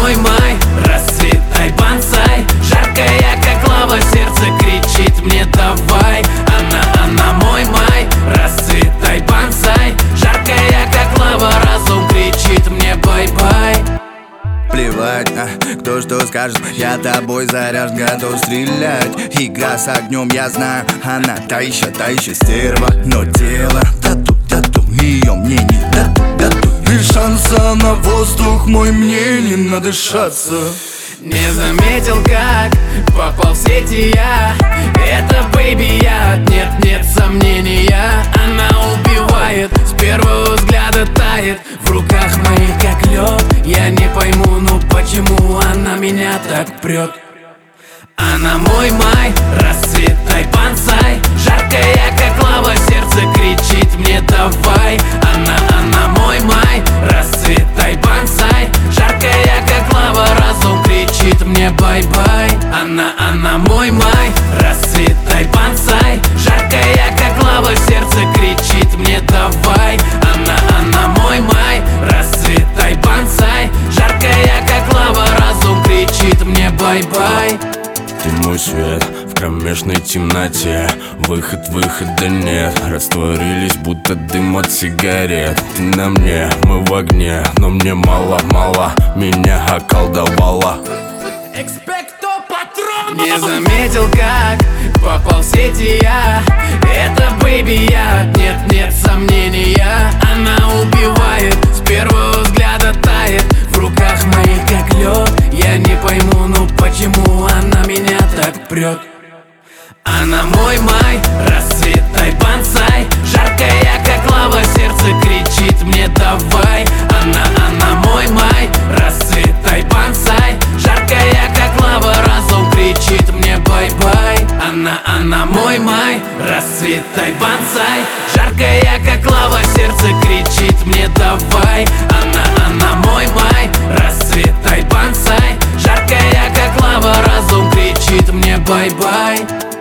мой май, расцветай, бонсай. Жаркая, как лава, сердце кричит мне давай. Она мой май, расцветай, бонсай. Жаркая, как лава, разум кричит мне бай-бай. Плевать, кто что скажет, я тобой заряжен, готов стрелять. Игра с огнем, я знаю, она та еще стерва. Но тело тату, ее мне не дадут. И шанса на воздух мой мне не надышаться. Не заметил, как попал в сети я. Это бэйби я, нет сомнения. Она убивает, с первого взгляда тает. В руках моих как лед. Я не пойму, ну почему она меня так прет. Она мой май, расцветай, бонсай. Жаркая, как лава, сердце кричит мне давай. Она мой май, расцветай, бонсай. Жаркая, как лава, разум кричит мне бай-бай. Она мой май, расцветай, бонсай. Жаркая, как лава, сердце кричит мне давай. Она мой май, расцветай, бонсай. Жаркая, как лава, разум кричит мне бай-бай. Ты мой свет в кромешной темноте. Выхода нет. Растворились, будто дым от сигарет. Ты на мне, мы в огне. Но мне мало, меня околдовала. Не заметил, как попал в сети я. Это бэйби я, нет сомнения. Она убивает, с первого взгляда тает. В руках моих как лед. Я не пойму, ну почему она меня так прет. Она мой май, расцветай, бонсай. Жаркая, как лава, сердце кричит мне давай. Она мой май, расцветай, бонсай. Жаркая, как лава, разум кричит мне бай-бай. Она мой май, расцветай, бонсай. Жаркая, как лава, сердце кричит мне давай. Она мой май, расцветай, бонсай. Жаркая, как лава, разум кричит мне бай-бай.